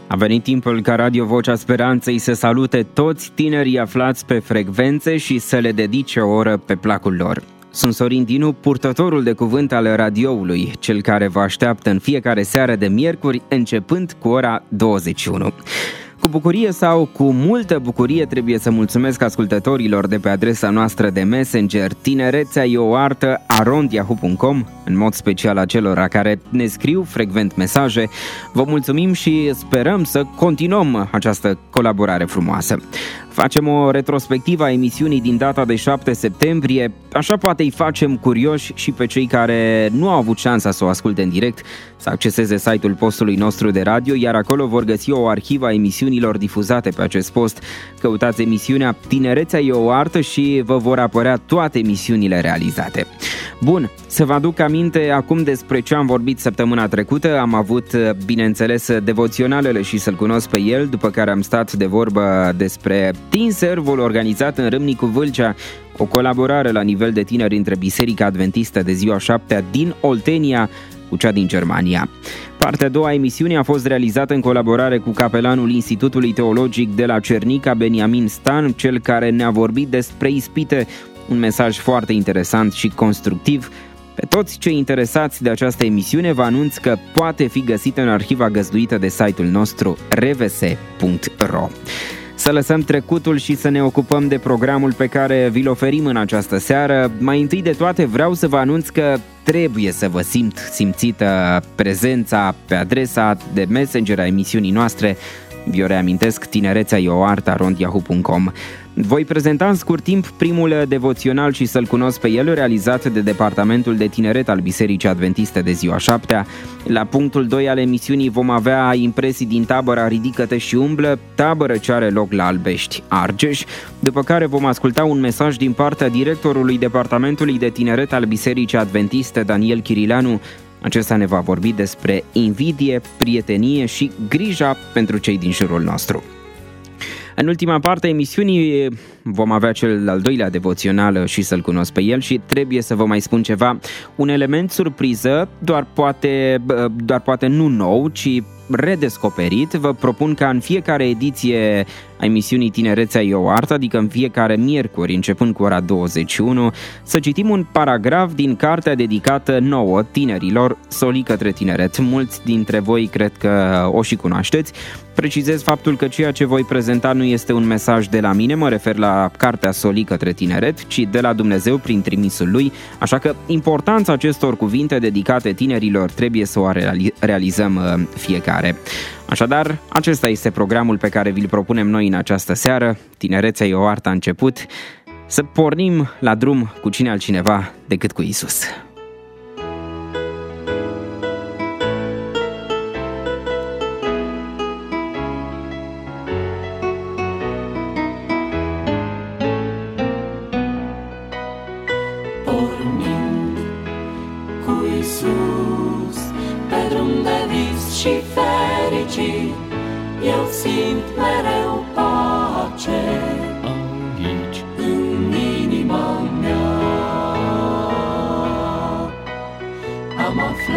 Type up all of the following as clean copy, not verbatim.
A venit timpul ca Radio Vocea Speranței să salute toți tinerii aflați pe frecvențe și să le dedice o oră pe placul lor. Sunt Sorin Dinu, purtătorul de cuvânt al radioului, cel care vă așteaptă în fiecare seară de miercuri, începând cu ora 21. Cu bucurie sau cu multă bucurie trebuie să mulțumesc ascultătorilor de pe adresa noastră de Messenger tinerețeaeoartă@yahoo.com, în mod special acelora care ne scriu frecvent mesaje. Vă mulțumim și sperăm să continuăm această colaborare frumoasă. Facem o retrospectivă a emisiunii din data de 7 septembrie, așa poate îi facem curioși și pe cei care nu au avut șansa să o asculte în direct, să acceseze site-ul postului nostru de radio, iar acolo vor găsi o arhivă a emisiunilor difuzate pe acest post. Căutați emisiunea Tinerețea e o artă și vă vor apărea toate emisiunile realizate. Bun, să vă aduc aminte acum despre ce am vorbit săptămâna trecută. Am avut, bineînțeles, devoționalele și să-l cunosc pe el, după care am stat de vorbă despre Teen Servul organizat în Râmnicu Vâlcea, o colaborare la nivel de tineri între Biserica Adventistă de Ziua 7 din Oltenia cu cea din Germania. Partea a doua a emisiunii a fost realizată în colaborare cu capelanul Institutului Teologic de la Cernica, Beniamin Stan, cel care ne-a vorbit despre ispite, un mesaj foarte interesant și constructiv. Pe toți cei interesați de această emisiune vă anunț că poate fi găsită în arhiva găzduită de site-ul nostru rvs.ro. Să lăsăm trecutul și să ne ocupăm de programul pe care vi-l oferim în această seară. Mai întâi de toate vreau să vă anunț că trebuie să vă simțită prezența pe adresa de Messenger a emisiunii noastre. Vi-o reamintesc, tinerețeaeoartă@yahoo.com. Voi prezenta în scurt timp primul devoțional și să-l cunosc pe el, realizat de Departamentul de Tineret al Bisericii Adventiste de Ziua 7. La punctul 2 al emisiunii vom avea impresii din tabăra Ridică-te și umblă, tabără ce are loc la Albești, Argeș, după care vom asculta un mesaj din partea directorului Departamentului de Tineret al Bisericii Adventiste, Daniel Chirileanu. Acesta ne va vorbi despre invidie, prietenie și grija pentru cei din jurul nostru. În ultima parte a emisiunii vom avea cel al doilea devoțional și să-l cunosc pe el și trebuie să vă mai spun ceva. Un element surpriză, doar poate nu nou, ci redescoperit. Vă propun ca în fiecare ediție a emisiunii Tinerețea e o artă, adică în fiecare miercuri, începând cu ora 21, să citim un paragraf din cartea dedicată nouă tinerilor, Soli către tineret. Mulți dintre voi cred că o și cunoașteți. Precizez faptul că ceea ce voi prezenta nu este un mesaj de la mine, mă refer la cartea Soli către tineret, ci de la Dumnezeu prin trimisul lui, așa că importanța acestor cuvinte dedicate tinerilor trebuie să o realizăm fiecare. Așadar, acesta este programul pe care vi-l propunem noi în această seară. Tinerețea e o artă a început. Să pornim la drum cu cine altcineva decât cu Isus. Pornind cu Isus pe drum de vis și fericit, eu simt mereu pace aici, în inima mea. Am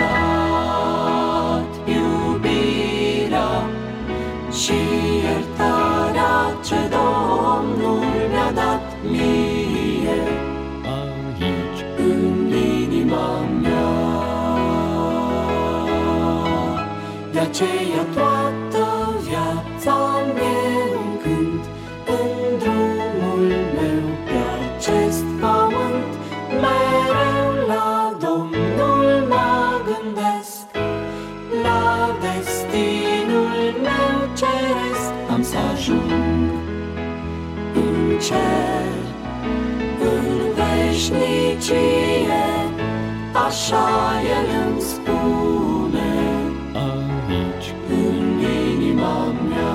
aflat iubirea și iertarea ce Domnul mi-a dat mie aici, în inima mea. De aceea toată viața-mi un cânt, în drumul meu pe acest pământ, mereu la Domnul mă gândesc, la destinul meu ceresc. Am să ajung în cer, în veșnicie, așa El îmi spune aici, în inima mea.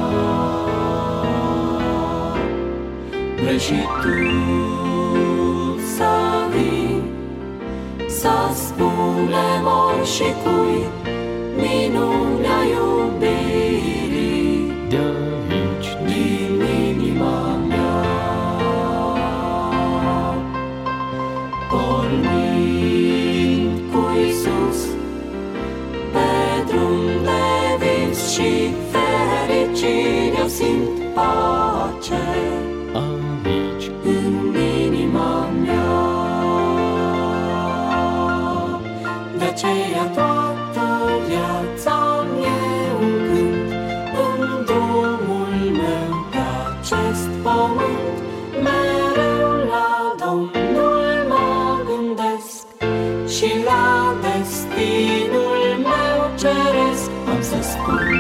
Vrei și tu să vii, să spunem oricui minunea iubirii de aici, din inima mea. Pornind cu Isus pe drum de vis și fericit, fericire eu simt pace aici, în inima mea. De aceea toată viața-mi e un cânt în drumul meu pe acest pământ. Mereu la Domnul mă gândesc și la destinul meu ceresc. Am să spun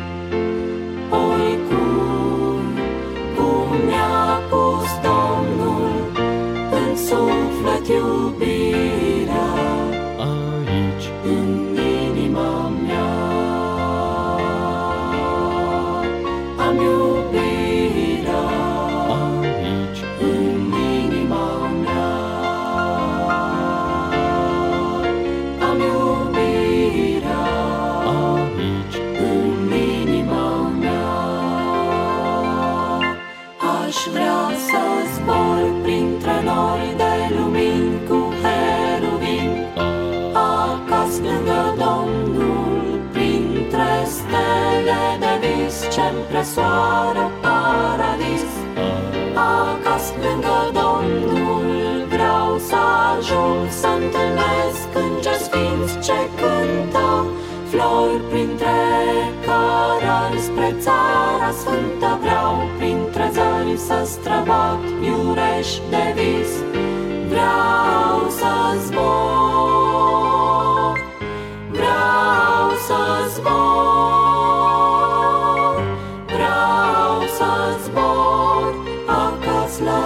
oricui cum mi-a pus Domnul în suflet iubirea aici, în inima mea. Am iubirea aici, în inima mea. Am iubirea aici, în inima mea. Aș vrea să zbor printre nori de lumini cu heruvim, acasă lângă Domnul, printre stele de vis ce-mi presoară paradis. Acasă lângă Domnul vreau să ajung, să întâlnesc îngeri sfinți ce cântă, flori printre cărări spre țara sfântă. Vreau printre zări să străbat iureș de vis. Vreau să zbor, vreau să zbor, vreau să zbor acasă la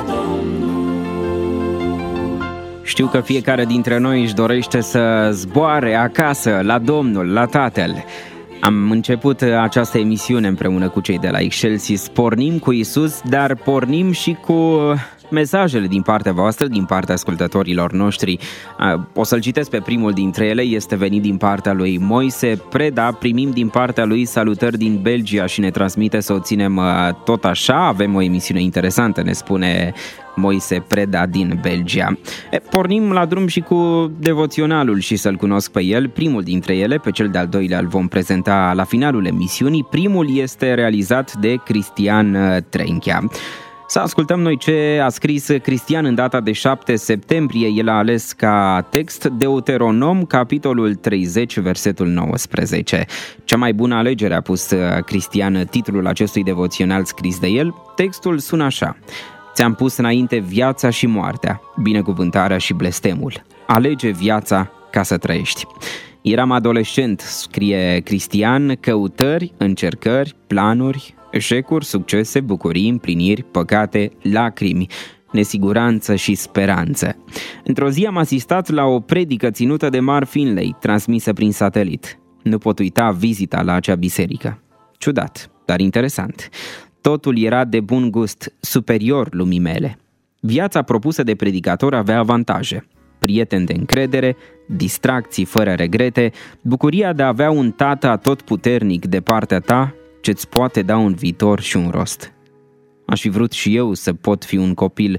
Domnul. Știu că fiecare dintre noi își dorește să zboare acasă, la Domnul, la Tatăl. Am început această emisiune împreună cu cei de la Excelsis. Pornim cu Iisus, dar pornim și cu mesajele din partea voastră, din partea ascultătorilor noștri. O să-l citesc pe primul dintre ele, este venit din partea lui Moise Preda. Primim din partea lui salutări din Belgia și ne transmite să o ținem tot așa. Avem o emisiune interesantă, ne spune Moise Preda din Belgia. Pornim la drum și cu devoționalul și să-l cunosc pe el. Primul dintre ele, pe cel de-al doilea, îl vom prezenta la finalul emisiunii. Primul este realizat de Cristian Trenchea. Să ascultăm noi ce a scris Cristian în data de 7 septembrie. El a ales ca text Deuteronom, capitolul 30, versetul 19. Cea mai bună alegere a pus Cristian titlul acestui devoțional scris de el. Textul sună așa: Ți-am pus înainte viața și moartea, binecuvântarea și blestemul. Alege viața ca să trăiești. Eram adolescent, scrie Cristian, căutări, încercări, planuri, eșecuri, succese, bucurii, împliniri, păcate, lacrimi, nesiguranță și speranță. Într-o zi am asistat la o predică ținută de Mark Finley, transmisă prin satelit. Nu pot uita vizita la acea biserică. Ciudat, dar interesant. Totul era de bun gust, superior lumii mele. Viața propusă de predicator avea avantaje: prieteni de încredere, distracții fără regrete, bucuria de a avea un tată atotputernic de partea ta ce-ți poate da un viitor și un rost. Aș fi vrut și eu să pot fi un copil,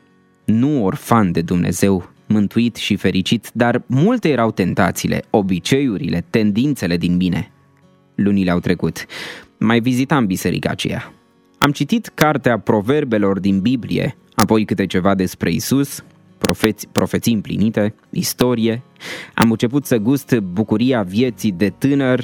nu orfan de Dumnezeu, mântuit și fericit, dar multe erau tentațiile, obiceiurile, tendințele din mine. Lunile au trecut. Mai vizitam biserica aceea. Am citit cartea Proverbelor din Biblie, apoi câte ceva despre Isus, profeții împlinite, istorie. Am început să gust bucuria vieții de tânăr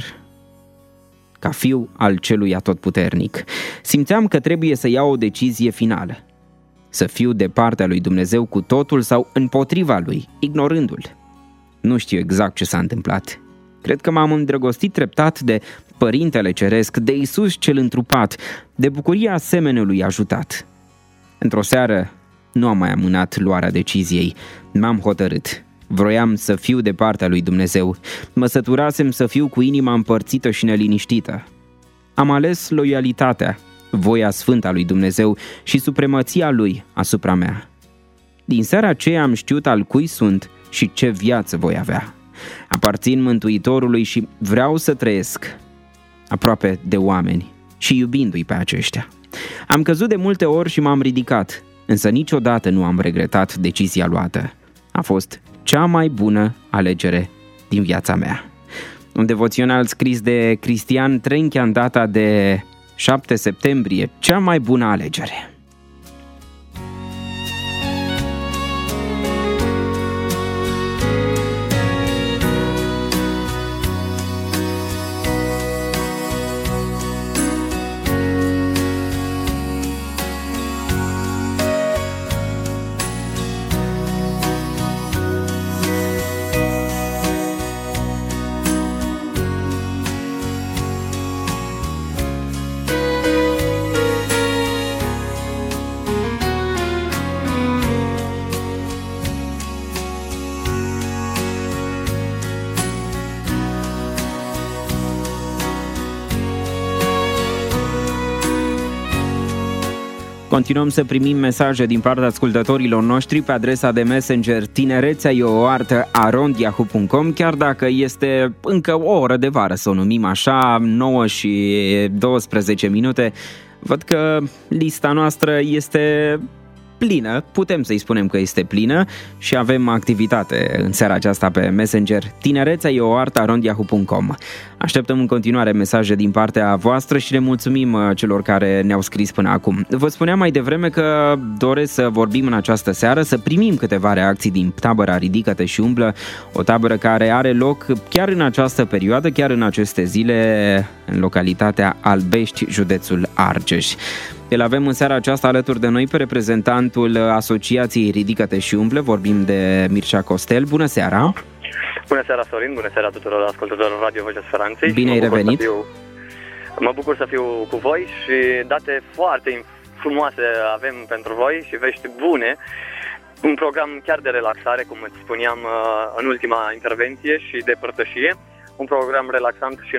ca fiu al celui atotputernic. Simțeam că trebuie să iau o decizie finală. Să fiu de partea lui Dumnezeu cu totul sau împotriva lui, ignorându-l. Nu știu exact ce s-a întâmplat. Cred că m-am îndrăgostit treptat de Părintele Ceresc, de Isus cel întrupat, de bucuria semenului ajutat. Într-o seară nu am mai amânat luarea deciziei. M-am hotărât. Vroiam să fiu de partea lui Dumnezeu. Mă săturasem să fiu cu inima împărțită și neliniștită. Am ales loialitatea, voia sfântă a lui Dumnezeu și supremația lui asupra mea. Din seara aceea am știut al cui sunt și ce viață voi avea. Aparțin Mântuitorului și vreau să trăiesc aproape de oameni și iubindu-i pe aceștia. Am căzut de multe ori și m-am ridicat, însă niciodată nu am regretat decizia luată. A fost cea mai bună alegere din viața mea. Un devoțional scris de Cristian Trenchea în data de 7 septembrie, cea mai bună alegere. Continuăm să primim mesaje din partea ascultătorilor noștri pe adresa de Messenger tinerețeaioartă@yahoo.com, chiar dacă este încă o oră de vară, să o numim așa, 9 și 12 minute. Văd că lista noastră este plină, putem să-i spunem că este plină și avem activitate în seara aceasta pe Messenger tinerețeaioartă@yahoo.com. Așteptăm în continuare mesaje din partea voastră și le mulțumim celor care ne-au scris până acum. Vă spuneam mai devreme că doresc să vorbim în această seară, să primim câteva reacții din tabăra Ridică-te și umblă, o tabără care are loc chiar în această perioadă, chiar în aceste zile, în localitatea Albești, județul Argeș. Îl avem în seara aceasta alături de noi pe reprezentantul Asociației Ridică-te și umblă, vorbim de Mircea Costel. Bună seara! Bună seara, Sorin, bună seara tuturor ascultătorilor Radio Vocea Speranței. Bine ai revenit! Mă bucur să fiu cu voi și date foarte frumoase avem pentru voi și vești bune. Un program chiar de relaxare, cum îți spuneam în ultima intervenție, și de părtășie. Un program relaxant și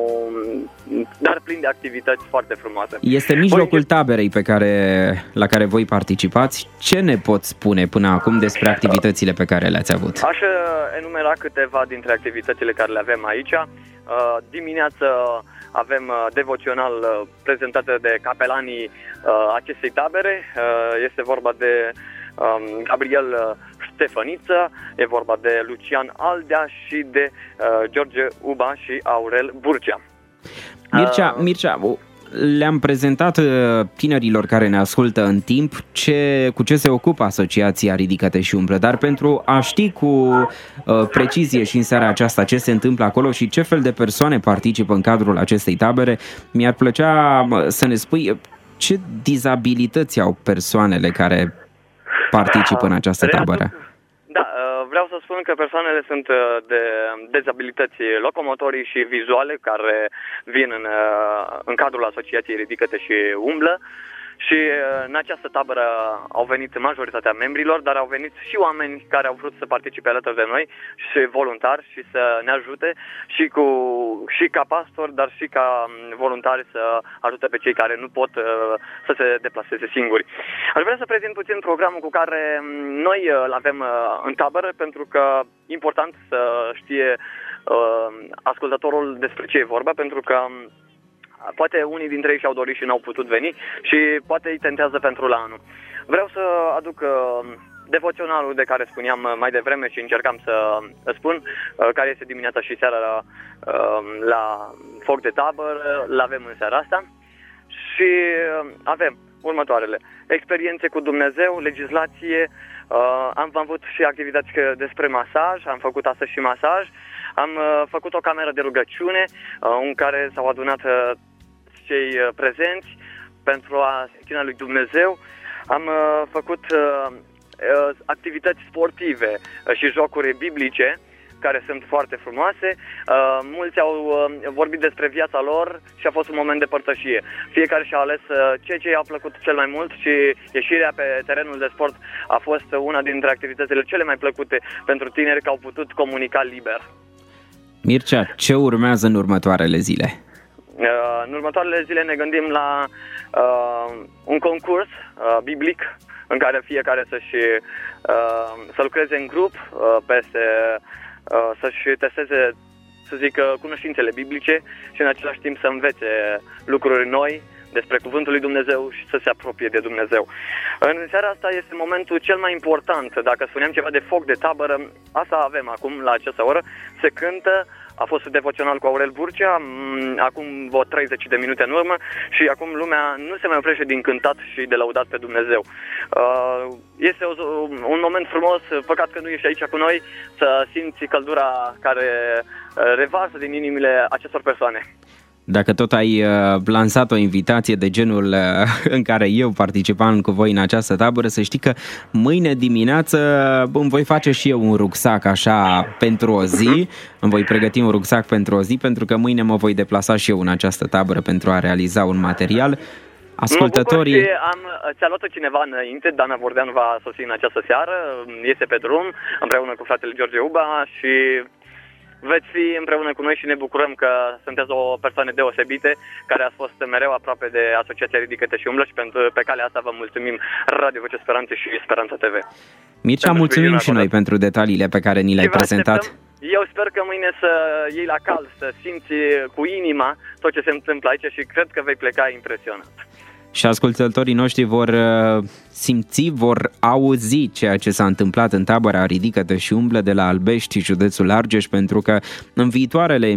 dar plin de activități foarte frumoase. Este mijlocul taberei la care voi participați. Ce ne poți spune până acum despre activitățile pe care le-ați avut? Aș enumera câteva dintre activitățile care le avem aici. Dimineață avem devoțional prezentată de capelanii acestei tabere. Este vorba de Gabriel Ștefăniță, e vorba de Lucian Aldea și de George Uba și Aurel Burcea. Mircea, le-am prezentat tinerilor care ne ascultă în timp cu ce se ocupă Asociația Ridică-te și umblă, dar pentru a ști cu precizie și în seara aceasta ce se întâmplă acolo și ce fel de persoane participă în cadrul acestei tabere, mi-ar plăcea să ne spui ce dizabilități au persoanele care participă în această tabără. Da, vreau să spun că persoanele sunt de dezabilități locomotorii și vizuale care vin în cadrul Asociației Ridică-te și umblă. Și în această tabără au venit majoritatea membrilor, dar au venit și oameni care au vrut să participe alături de noi și voluntari și să ne ajute și ca pastor, dar și ca voluntari să ajute pe cei care nu pot să se deplaseze singuri. Aș vrea să prezint puțin programul cu care noi îl avem în tabără, pentru că e important să știe ascultătorul despre ce e vorba, pentru că poate unii dintre ei și-au dorit și n-au putut veni și poate îi tentează pentru la anul. Vreau să aduc devoționalul de care spuneam mai devreme și încercam să spun, care este dimineața și seara la foc de tabără, l-avem în seara asta și avem următoarele: experiențe cu Dumnezeu, legislație, am avut și activități despre masaj, am făcut astăzi și masaj, am făcut o cameră de rugăciune în care s-au adunat cei prezenți pentru a se închina lui Dumnezeu. Am făcut activități sportive și jocuri biblice care sunt foarte frumoase. Mulți au vorbit despre viața lor și a fost un moment de părtășie. Fiecare și-a ales ceea ce i-a plăcut cel mai mult și ieșirea pe terenul de sport a fost una dintre activitățile cele mai plăcute pentru tineri, că au putut comunica liber. Mircea, ce urmează în următoarele zile? În următoarele zile ne gândim la un concurs biblic în care fiecare să lucreze în grup, să-și testeze, să zic, cunoștințele biblice și în același timp să învețe lucruri noi despre Cuvântul lui Dumnezeu și să se apropie de Dumnezeu. În seara asta este momentul cel mai important. Dacă spuneam ceva de foc de tabără, asta avem acum la această oră. Se cântă a fost devoțional cu Aurel Burcea, acum vreo 30 de minute în urmă, și acum lumea nu se mai oprește din cântat și de lăudat pe Dumnezeu. Este un moment frumos, păcat că nu ești aici cu noi, să simți căldura care revarsă din inimile acestor persoane. Dacă tot ai lansat o invitație de genul în care eu participam cu voi în această tabără, să știi că mâine dimineață îmi voi face și eu un rucsac așa pentru o zi, îmi voi pregăti un rucsac pentru o zi, pentru că mâine mă voi deplasa și eu în această tabără pentru a realiza un material. Ascultătorii... Mă bucur și ți-a luat-o cineva înainte, Dana Vordeanu va sosi în această seară, este pe drum împreună cu fratele George Uba și veți fi împreună cu noi și ne bucurăm că sunteți o persoană deosebite care ați fost mereu aproape de Asociația Ridică-te și Umblă și pe calea asta vă mulțumim Radio Vocea Speranței și Speranța TV. Mircea, mulțumim și noi pentru detaliile pe care ni le-ai prezentat. Eu sper că mâine să iei la cald, să simți cu inima tot ce se întâmplă aici și cred că vei pleca impresionat. Și ascultătorii noștri vor simți, vor auzi ceea ce s-a întâmplat în tabăra Ridică-te și Umblă de la Albești, județul Argeș, pentru că în viitoarele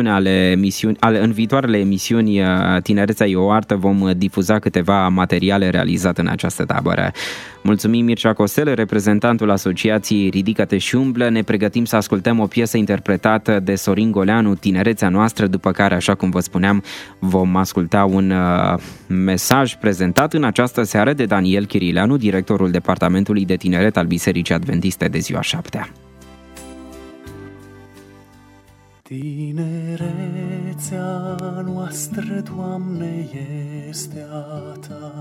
emisiuni Tinerețea e o artă vom difuza câteva materiale realizate în această tabără. Mulțumim, Mircea Costel, reprezentantul Asociației Ridică-te și Umblă. Ne pregătim să ascultăm o piesă interpretată de Sorin Goleanu, Tinerețea noastră, după care, așa cum vă spuneam, vom asculta un mesaj prezentat în această seară de Daniel Chirileanu, directorul Departamentului de Tineret al Bisericii Adventiste de Ziua 7-a. Tinerețea noastră, Doamne, este a Ta,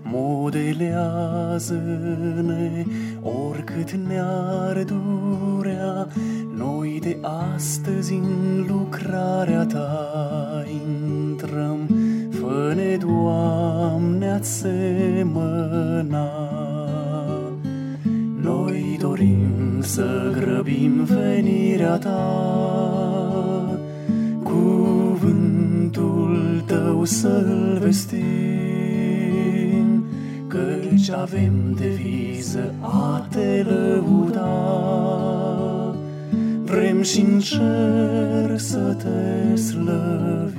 modelează-ne oricât ne-ar durea, noi de astăzi în lucrarea Ta intrăm, fă-ne, Doamne, a-ți semăna. Noi dorim să grăbim venirea Ta, cuvântul Tău să-l vestim, căci avem deviză a Te lăuda. Vrem și-n cer să Te slăvim.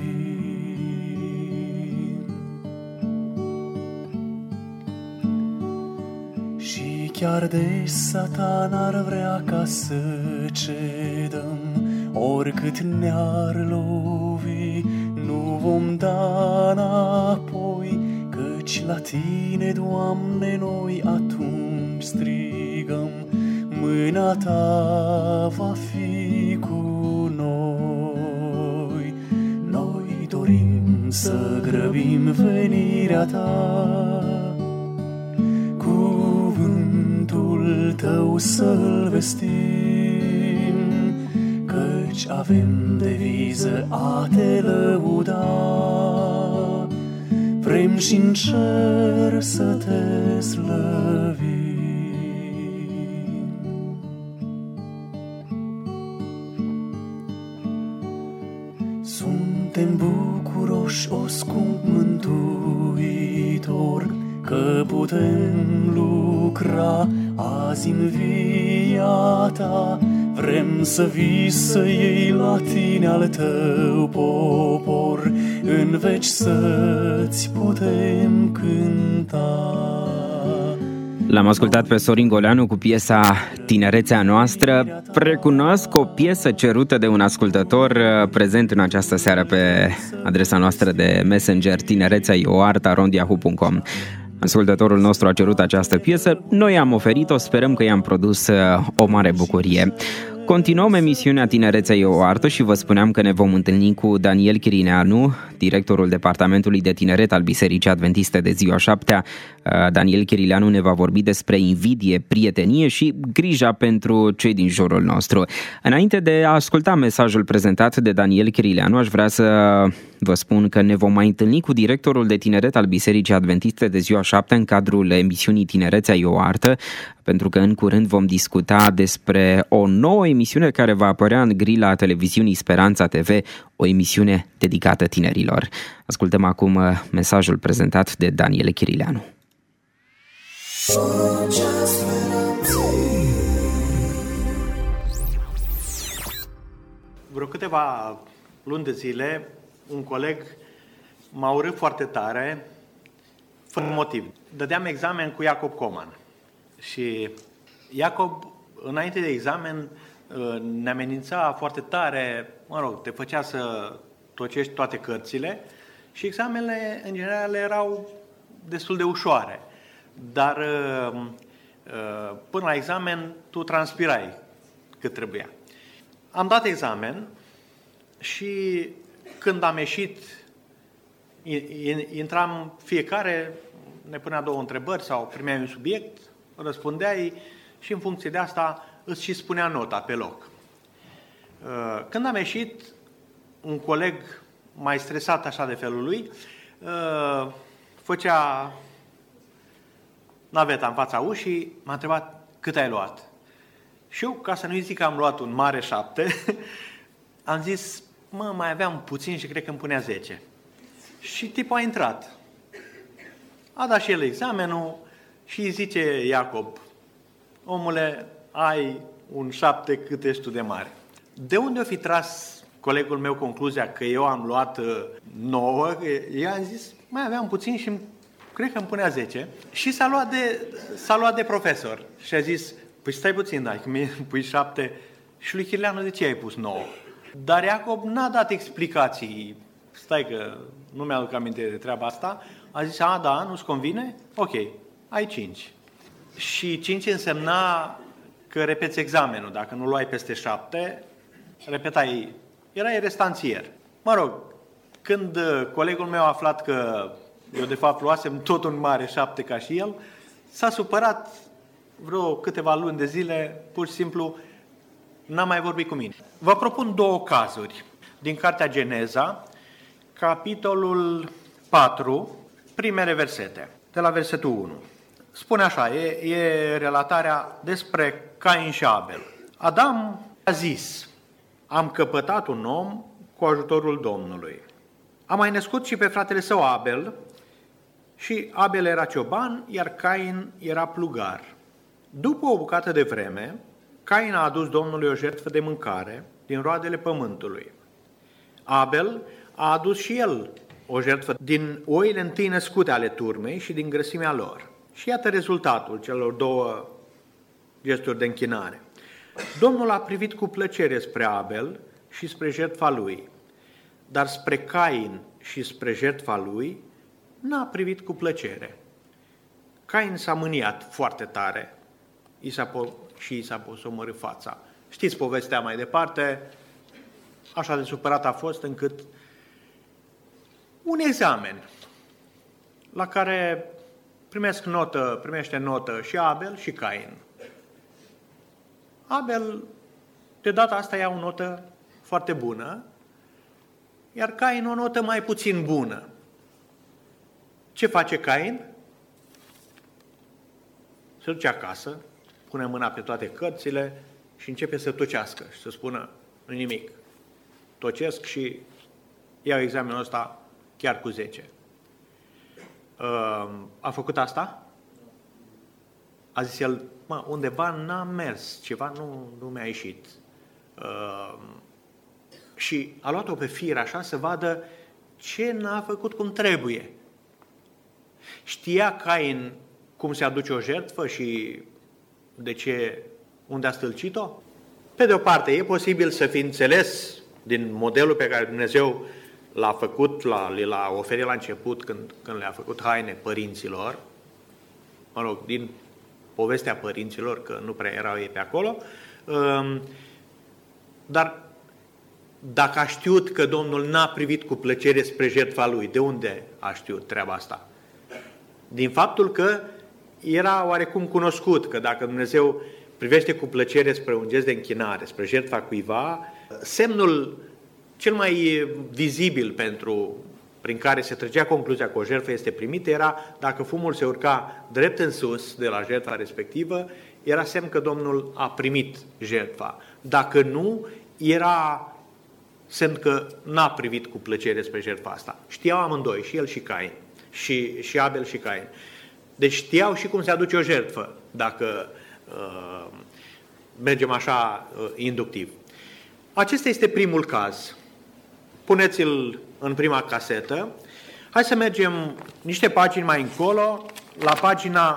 Și chiar de Satan ar vrea ca să cedăm, oricât ne-ar lovi, nu vom da înapoi, căci la Tine, Doamne, noi atunci strigăm, mâna Ta va fi cu noi. Noi dorim să grăbim venirea Ta, cuvântul Tău să-l vestim, căci avem deviză a Te lăuda. Vrem și-n cer să Te slăvim. Suntem bucuroși, o scump Mântuitor, că putem lucra azi în via Ta. Vrem să vii, să iei la Tine al Tău popor, în veci să-ți putem cânta. L-am ascultat pe Sorin Goleanu cu piesa Tinerețea noastră. Recunosc o piesă cerută de un ascultător prezent în această seară pe adresa noastră de Messenger, tinerețea@rondiahu.com. Ascultătorul nostru a cerut această piesă, noi am oferit-o, sperăm că i-am produs o mare bucurie. Continuăm emisiunea Tinerețea e o artă și vă spuneam că ne vom întâlni cu Daniel Chirileanu, directorul Departamentului de Tineret al Bisericii Adventiste de Ziua 7-a. Daniel Chirileanu ne va vorbi despre invidie, prietenie și grija pentru cei din jurul nostru. Înainte de a asculta mesajul prezentat de Daniel Chirileanu, aș vrea să vă spun că ne vom mai întâlni cu directorul de tineret al Bisericii Adventiste de Ziua 7 în cadrul emisiunii Tinerețea e o artă, pentru că în curând vom discuta despre o nouă emisiune care va apărea în grila televiziunii Speranța TV, o emisiune dedicată tinerilor. Ascultăm acum mesajul prezentat de Daniel Chirileanu. vreo câteva luni de zile, un coleg m-a urât foarte tare, fără motiv. Dădeam examen cu Iacob Coman. Și Iacob, înainte de examen, ne amenința foarte tare, te făcea să tocești toate cărțile și examenele, în general, erau destul de ușoare. Dar până la examen, tu transpirai cât trebuia. Am dat examen și când am ieșit, intram fiecare, ne punea 2 întrebări sau primeai un subiect, răspundeai și în funcție de asta îți și spunea nota pe loc. Când am ieșit, un coleg mai stresat așa de felul lui, făcea naveta în fața ușii, m-a întrebat cât ai luat. Și eu, ca să nu-i zic că am luat un mare 7, am zis, mai aveam puțin și cred că îmi punea 10. Și tipul a intrat. A dat și el examenul și îi zice Iacob, omule, ai un 7 cât ești tu de mare. De unde o fi tras colegul meu concluzia că eu am luat 9? Eu am zis, mai aveam puțin și cred că îmi punea 10. Și s-a luat de profesor și a zis, păi stai puțin, dacă mi pui 7 și lui Chirleanu, de ce ai pus 9? Dar Iacob n-a dat explicații. Stai că nu mi-aduc aminte de treaba asta. A zis, da, nu-ți convine? Ok, ai 5. Și 5 însemna că repeți examenul. Dacă nu luai peste 7, repetai, erai restanțier. Mă rog, când colegul meu a aflat că eu de fapt luasem tot un mare 7 ca și el, s-a supărat vreo câteva luni de zile, pur și simplu n-a mai vorbit cu mine. Vă propun 2 cazuri din cartea Geneza, capitolul 4, primele versete, de la versetul 1. Spune așa, e relatarea despre Cain și Abel. Adam a zis, am căpătat un om cu ajutorul Domnului. A mai născut și pe fratele său Abel, și Abel era cioban, iar Cain era plugar. După o bucată de vreme, Cain a adus Domnului o jertfă de mâncare din roadele pământului. Abel a adus și el o jertfă din oile întâi născute ale turmei și din grăsimea lor. Și iată rezultatul celor 2 gesturi de închinare. Domnul a privit cu plăcere spre Abel și spre jertfa lui, dar spre Cain și spre jertfa lui n-a privit cu plăcere. Cain s-a mâniat foarte tare și i s-a pus omorât fața. Știți povestea mai departe, așa de supărat a fost încât un examen la care primește notă și Abel și Cain. Abel, de data asta, ia o notă foarte bună, iar Cain o notă mai puțin bună. Ce face Cain? Se duce acasă, pune mâna pe toate cărțile și începe să tocească și să spună, nu nimic, tocesc și iau examenul ăsta chiar cu 10. A făcut asta? A zis el, undeva n-a mers, ceva nu mi-a ieșit. Și a luat-o pe fir așa să vadă ce n-a făcut cum trebuie. Știa Cain cum se aduce o jertfă și unde a stâlcit-o? Pe de o parte, e posibil să fi înțeles din modelul pe care Dumnezeu l-a făcut, l-a oferit la început când le-a făcut haine părinților, din povestea părinților, că nu prea erau ei pe acolo, dar dacă a știut că Domnul n-a privit cu plăcere spre jertfa lui, de unde a știut treaba asta? Din faptul că era oarecum cunoscut că dacă Dumnezeu privește cu plăcere spre un gest de închinare, spre jertfa cuiva, semnul cel mai vizibil prin care se trăgea concluzia că o jertfă este primită era dacă fumul se urca drept în sus de la jertfa respectivă, era semn că Domnul a primit jertfa. Dacă nu, era semn că n-a privit cu plăcere spre jertfa asta. Știau amândoi, și el și Cain, și Abel și Cain. Deci știau și cum se aduce o jertfă, dacă mergem așa inductiv. Acesta este primul caz. Puneți-l în prima casetă. Hai să mergem niște pagini mai încolo, la pagina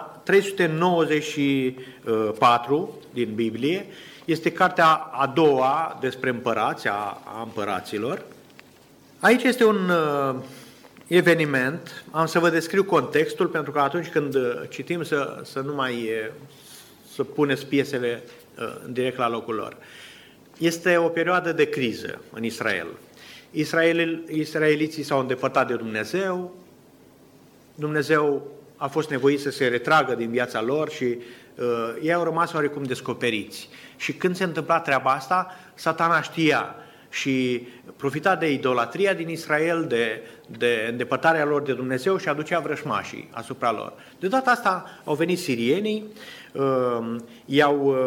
394 din Biblie. Este cartea a doua despre împărați, a împăraților. Aici este un eveniment, am să vă descriu contextul, pentru că atunci când citim să nu mai să puneți piesele direct la locul lor. Este o perioadă de criză în Israel. Israeliții s-au îndepărtat de Dumnezeu, Dumnezeu a fost nevoit să se retragă din viața lor și ei au rămas oarecum descoperiți. Și când se întâmpla treaba asta, Satana știa și profita de idolatria din Israel, de îndepărtarea lor de Dumnezeu și aducea vrășmașii asupra lor. De data asta au venit sirienii, i-au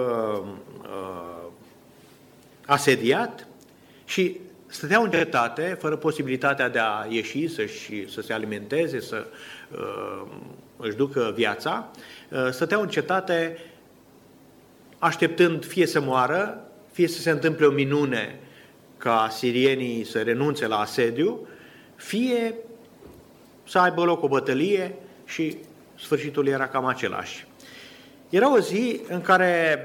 asediat și stăteau în cetate, fără posibilitatea de a ieși, să se alimenteze, să își ducă viața. Stăteau în cetate așteptând fie să moară, fie să se întâmple o minune ca sirienii să renunțe la asediu, fie să aibă loc o bătălie și sfârșitul era cam același. Era o zi în care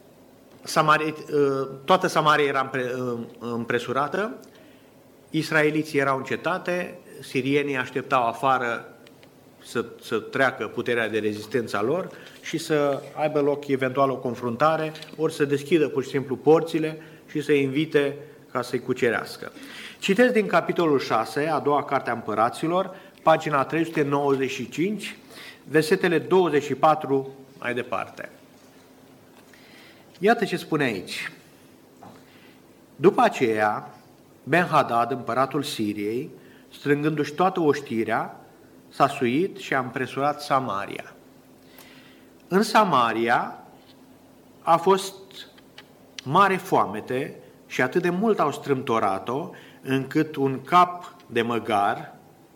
toată Samaria era împresurată, israeliții erau în cetate, sirienii așteptau afară să treacă puterea de rezistență a lor și să aibă loc eventual o confruntare, ori să deschidă pur și simplu porțile și să invite ca să-i cucerească. Citesc din capitolul 6, a doua carte a împăraților, pagina 395, versetele 24 mai departe. Iată ce spune aici. După aceea, Ben-Hadad, împăratul Siriei, strângându-și toată oștirea, s-a suit și a împresurat Samaria. În Samaria a fost mare foamete și atât de mult au strâmtorat-o, încât un cap de măgar,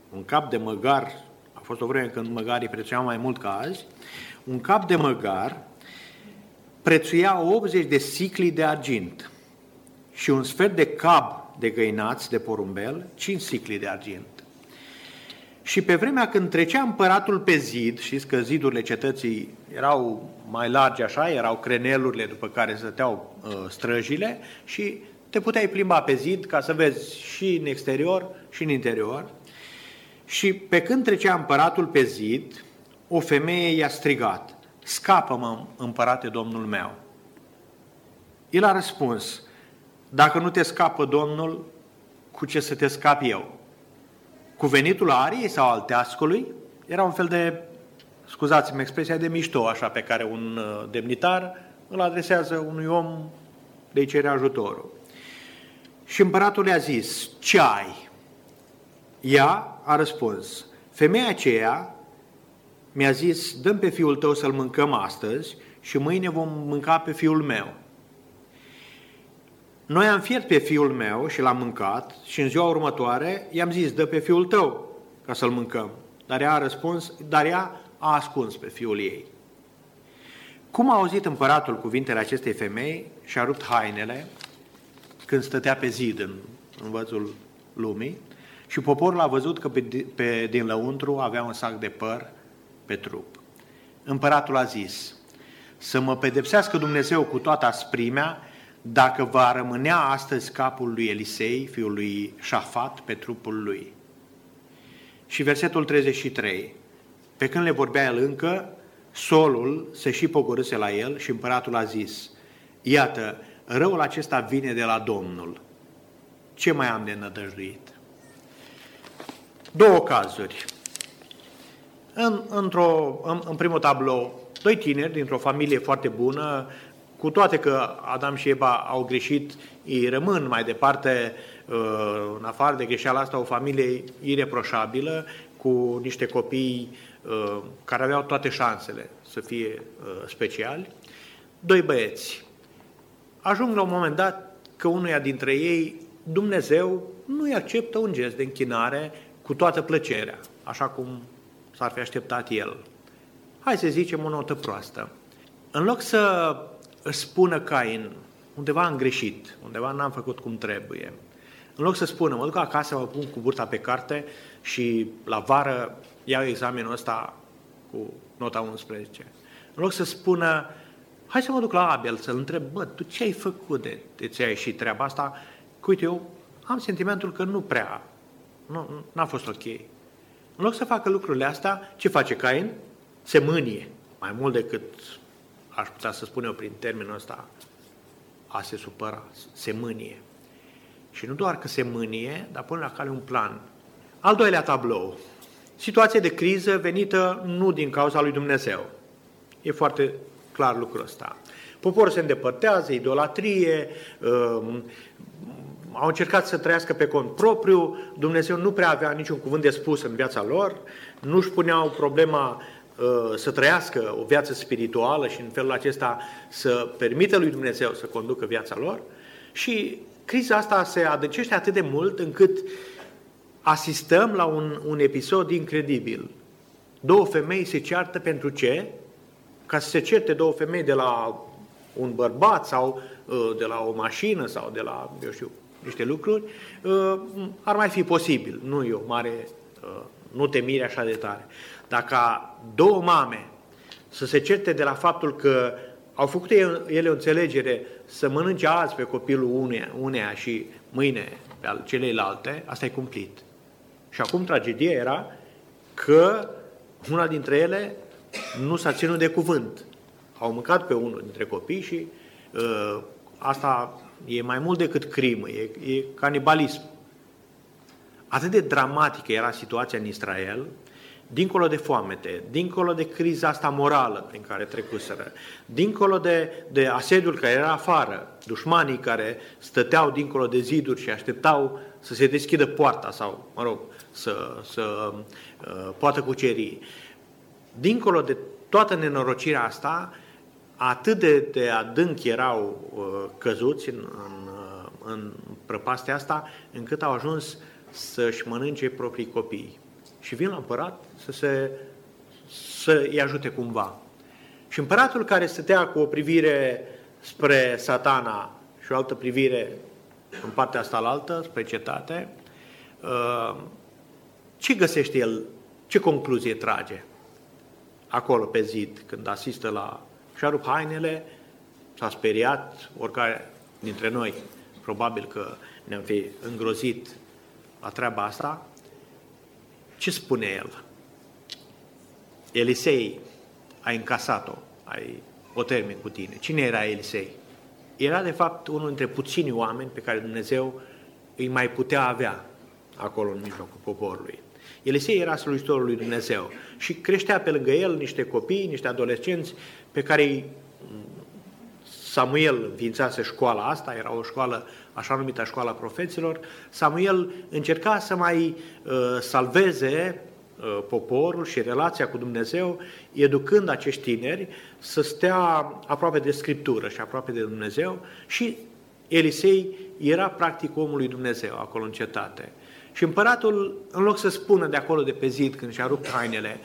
a fost o vreme când măgarii prețuiau mai mult ca azi, un cap de măgar prețuia 80 de sicli de argint și un sfert de cab de găinați de porumbel, 5 sicli de argint. Și pe vremea când trecea împăratul pe zid, știți că zidurile cetății erau mai largi așa, erau crenelurile după care stăteau străjile și te puteai plimba pe zid ca să vezi și în exterior și în interior. Și pe când trecea împăratul pe zid, o femeie i-a strigat: "Scapă-mă, împărate, domnul meu." El a răspuns: "Dacă nu te scapă Domnul, cu ce să te scap eu? Cu venitul ariei sau al teascului?" Era un fel de, scuzați-mi expresia, de mișto, așa, pe care un demnitar îl adresează unui om de-i cere ajutorul. Și împăratul i-a zis: "Ce ai?" Ea a răspuns: "Femeia aceea mi-a zis: dă-mi pe fiul tău să-l mâncăm astăzi și mâine vom mânca pe fiul meu. Noi am fiert pe fiul meu și l-am mâncat și în ziua următoare i-am zis: dă pe fiul tău ca să-l mâncăm. Dar ea a ascuns pe fiul ei." Cum a auzit împăratul cuvintele acestei femei, și-a rupt hainele când stătea pe zid în văzul lumii și poporul a văzut că din lăuntru avea un sac de păr pe trup. Împăratul a zis: să mă pedepsească Dumnezeu cu toată asprimea dacă va rămânea astăzi capul lui Elisei, fiul lui Șafat, pe trupul lui. Și versetul 33. Pe când le vorbea el încă, solul se și pogorâse la el și împăratul a zis: iată, răul acesta vine de la Domnul. Ce mai am de nădăjduit? Două cazuri. În primul tablou, doi tineri dintr-o familie foarte bună, cu toate că Adam și Eva au greșit, ei rămân mai departe, în afară de greșeala asta, o familie ireproșabilă, cu niște copii care aveau toate șansele să fie speciali. Doi băieți. Ajung la un moment dat că unuia dintre ei Dumnezeu nu-i acceptă un gest de închinare cu toată plăcerea, așa cum s-ar fi așteptat el. Hai să zicem o notă proastă. În loc să își spună Cain: undeva am greșit, undeva n-am făcut cum trebuie. În loc să spună, mă duc acasă, mă pun cu burta pe carte și la vară iau examenul ăsta cu nota 11. În loc să spună, hai să mă duc la Abel să-l întreb, bă, tu ce ai făcut de ți-a ieșit treaba asta? Că uite, eu am sentimentul că n-a fost ok. În loc să facă lucrurile astea, ce face Cain? Se mânie. Mai mult decât aș putea să spun eu prin termenul ăsta, a se supăra, se mânie. Și nu doar că se mânie, dar pune la cale un plan. Al doilea tablou. Situație de criză venită nu din cauza lui Dumnezeu. E foarte clar lucrul ăsta. Poporul se îndepărtează, idolatrie, au încercat să trăiască pe cont propriu, Dumnezeu nu prea avea niciun cuvânt de spus în viața lor, nu își puneau problema să trăiască o viață spirituală și în felul acesta să permită lui Dumnezeu să conducă viața lor. Și criza asta se adâncește atât de mult încât asistăm la un episod incredibil. Două femei se ceartă pentru ce? Ca să se certe două femei de la un bărbat sau de la o mașină sau de la, eu știu, niște lucruri, ar mai fi posibil. Nu e o mare, nu te miri așa de tare. Dacă două mame să se certe de la faptul că au făcut ele o înțelegere să mănânce azi pe copilul uneia și mâine pe al celeilalte, asta e cumplit. Și acum tragedia era că una dintre ele nu s-a ținut de cuvânt. Au mâncat pe unul dintre copii și asta e mai mult decât crimă, e canibalism. Atât de dramatică era situația în Israel, dincolo de foamete, dincolo de criza asta morală prin care trecuseră, dincolo de asediul care era afară, dușmanii care stăteau dincolo de ziduri și așteptau să se deschidă poarta sau, mă rog, să poată cuceri. Dincolo de toată nenorocirea asta, atât de adânc erau căzuți în prăpastia asta, încât au ajuns să-și mănânce proprii copii. Și vin la împărat să-i ajute cumva. Și împăratul care stătea cu o privire spre Satana și o altă privire în partea asta la altă, spre cetate, ce găsește el, ce concluzie trage acolo pe zid, când asistă la... Și-a rupt hainele, s-a speriat, oricare dintre noi, probabil că ne-am fi îngrozit la treaba asta. Ce spune el? Elisei, ai încasat-o, o termin cu tine. Cine era Elisei? Era de fapt unul dintre puțini oameni pe care Dumnezeu îi mai putea avea acolo în mijlocul poporului. Elisei era slujitorul lui Dumnezeu și creștea pe lângă el niște copii, niște adolescenți pe care Samuel înființase școala asta, era o școală, așa numită școala profeților. Samuel încerca să mai salveze poporul și relația cu Dumnezeu, educând acești tineri să stea aproape de Scriptură și aproape de Dumnezeu, și Elisei era practic omul lui Dumnezeu acolo în cetate. Și împăratul, în loc să spună de acolo de pe zid, când și-a rupt hainele,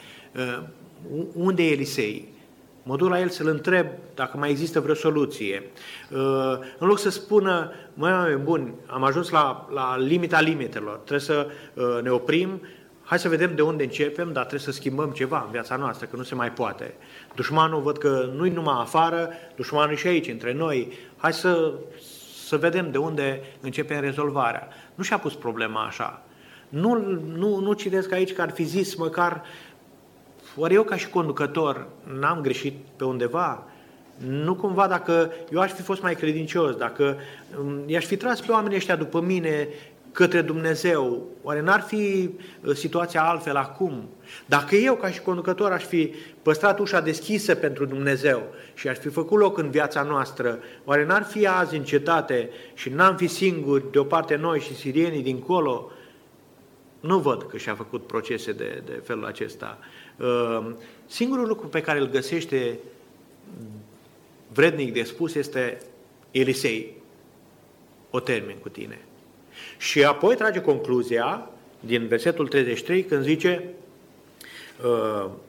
unde e Elisei? Mă duc la el să-l întreb dacă mai există vreo soluție. În loc să spună, măi, oameni buni, am ajuns la limita limitelor, trebuie să ne oprim, hai să vedem de unde începem, dar trebuie să schimbăm ceva în viața noastră, că nu se mai poate. Dușmanul, văd că nu-i numai afară, dușmanul e și aici, între noi. Hai să vedem de unde începem rezolvarea. Nu și-a pus problema așa. Nu citesc aici că ar fi zis măcar, oare eu ca și conducător n-am greșit pe undeva? Nu cumva dacă eu aș fi fost mai credincios, dacă i-aș fi tras pe oamenii ăștia după mine către Dumnezeu, oare n-ar fi situația altfel acum? Dacă eu ca și conducător aș fi păstrat ușa deschisă pentru Dumnezeu și aș fi făcut loc în viața noastră, oare n-ar fi azi în cetate și n-am fi singuri de o parte noi și sirienii dincolo? Nu văd că și-a făcut procese de felul acesta. Singurul lucru pe care îl găsește vrednic de spus este Elisei, o termin cu tine. Și apoi trage concluzia din versetul 33 când zice,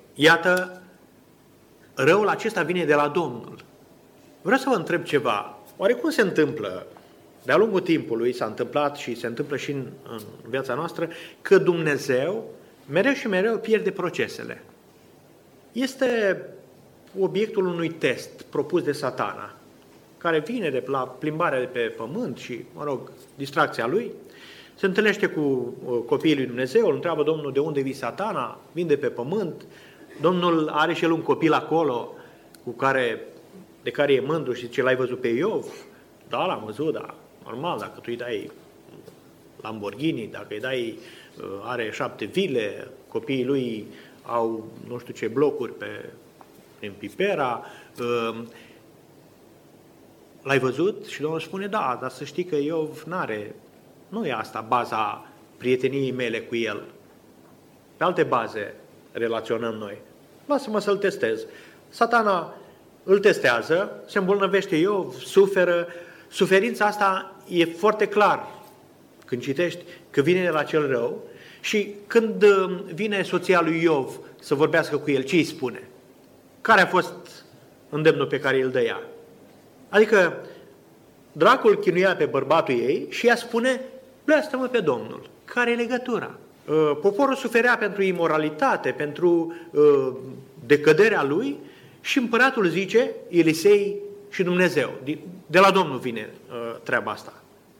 iată, răul acesta vine de la Domnul. Vreau să vă întreb ceva. Oare cum se întâmplă, de-a lungul timpului s-a întâmplat și se întâmplă și în viața noastră, că Dumnezeu mereu și mereu pierde procesele? Este obiectul unui test propus de Satana, care vine de la plimbarea de pe pământ și, distracția lui, se întâlnește cu copiii lui Dumnezeu, îl întreabă Domnul de unde vii, Satana, vin de pe pământ. Domnul are și el un copil acolo de care e mândru și zice, l-ai văzut pe Iov? Da, l-am văzut, dar normal, dacă tu îi dai Lamborghini, dacă îi dai, are 7 vile, copiii lui au nu știu ce blocuri prin Pipera, l-ai văzut? Și Domnul spune, da, dar să știi că Iov nu e asta baza prieteniei mele cu el. Pe alte baze relaționăm noi. Lasă-mă să-l testez. Satana îl testează, se îmbolnăvește Iov, suferă. Suferința asta e foarte clar când citești că vine de la cel rău și când vine soția lui Iov să vorbească cu el, ce îi spune? Care a fost îndemnul pe care îl dă ea? Adică dracul chinuia pe bărbatul ei și ea spune, blestemă pe Domnul. Care e legătura? Poporul suferea pentru imoralitate, pentru decăderea lui și împăratul zice, Elisei și Dumnezeu. De la Domnul vine treaba asta.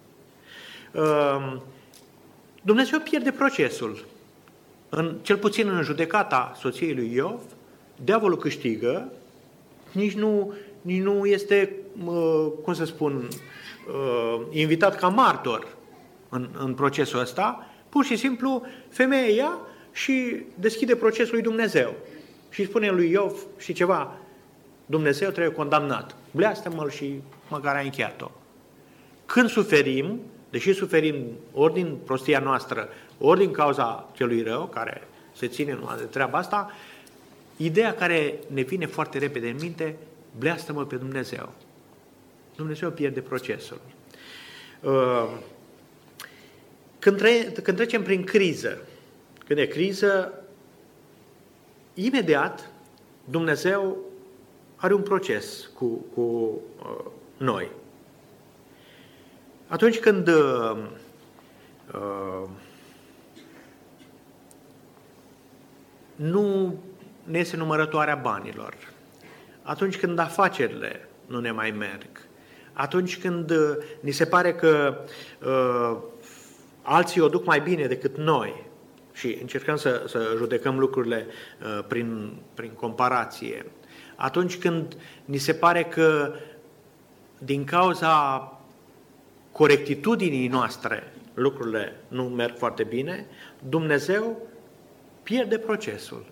Dumnezeu pierde procesul. Cel puțin în judecata soției lui Iov, diavolul câștigă, nici nu este, cum să spun, invitat ca martor în procesul ăsta. Pur și simplu, femeia ia și deschide procesul lui Dumnezeu. Și spune lui Iov, și ceva, Dumnezeu trebuie condamnat. Bleastă-mă-l și măcar ai încheiat-o. Când suferim, deși suferim ori din prostia noastră, ori din cauza celui rău, care se ține numai de treaba asta, ideea care ne vine foarte repede în minte, bleastă-mă pe Dumnezeu. Dumnezeu pierde procesul. Când trecem prin criză, când e criză, imediat Dumnezeu are un proces cu noi. Atunci când nu ne iese numărătoarea banilor, atunci când afacerile nu ne mai merg, atunci când ni se pare că alții o duc mai bine decât noi și încercăm să judecăm lucrurile prin comparație, atunci când ni se pare că din cauza corectitudinii noastre lucrurile nu merg foarte bine, Dumnezeu pierde procesul.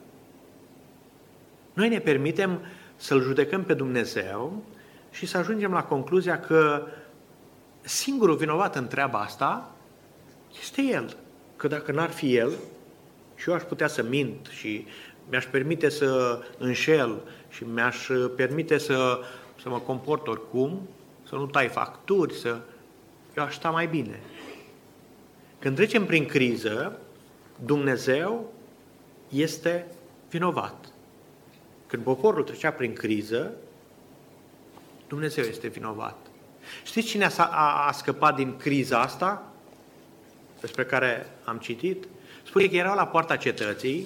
Noi ne permitem să-L judecăm pe Dumnezeu și să ajungem la concluzia că singurul vinovat în treaba asta este El. Că dacă n-ar fi El, și eu aș putea să mint și mi-aș permite să înșel și mi-aș permite să mă comport oricum, să nu tai facturi, eu aș sta mai bine. Când trecem prin criză, Dumnezeu este vinovat. Când poporul trecea prin criză, Dumnezeu este vinovat. Știți cine a scăpat din criza asta despre care am citit? Spune că erau la poarta cetății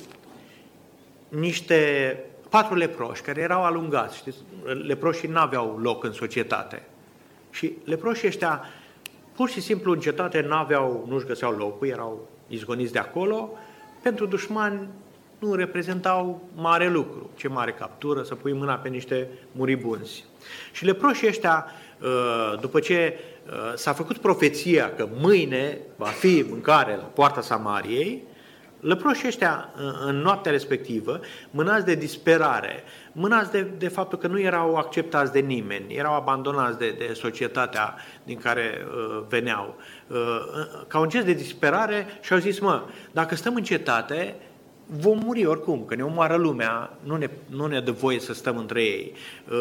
niște 4 leproși care erau alungați. Știți? Leproșii n-aveau loc în societate. Și leproșii ăștia pur și simplu în cetate nu-și găseau locul, erau izgoniți de acolo. Pentru dușmani nu reprezentau mare lucru. Ce mare captură, să pui mâna pe niște muribunzi. Și leproșii ăștia, după ce s-a făcut profeția că mâine va fi mâncare la poarta Samariei, leproșii ăștia, în noaptea respectivă, mânați de disperare, mânați de faptul că nu erau acceptați de nimeni, erau abandonați de societatea din care veneau. Ca un gest de disperare și-au zis, dacă stăm în cetate, vom muri oricum, că ne omoară lumea, nu ne dă voie să stăm între ei.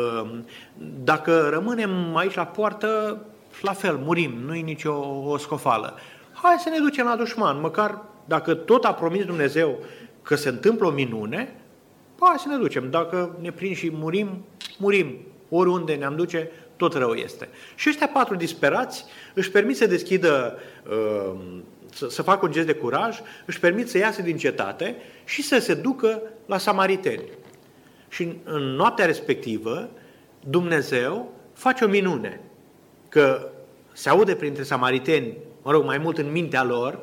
Dacă rămânem aici la poartă, la fel, murim, nu-i nicio scofală. Hai să ne ducem la dușman, măcar dacă tot a promis Dumnezeu că se întâmplă o minune, hai să ne ducem. Dacă ne prind și murim, oriunde ne-am duce, tot rău este. Și ăștia 4 disperați își permit să deschidă, să facă un gest de curaj, își permit să iasă din cetate și să se ducă la samariteni. Și în noaptea respectivă, Dumnezeu face o minune, că se aude printre samariteni, mai mult în mintea lor,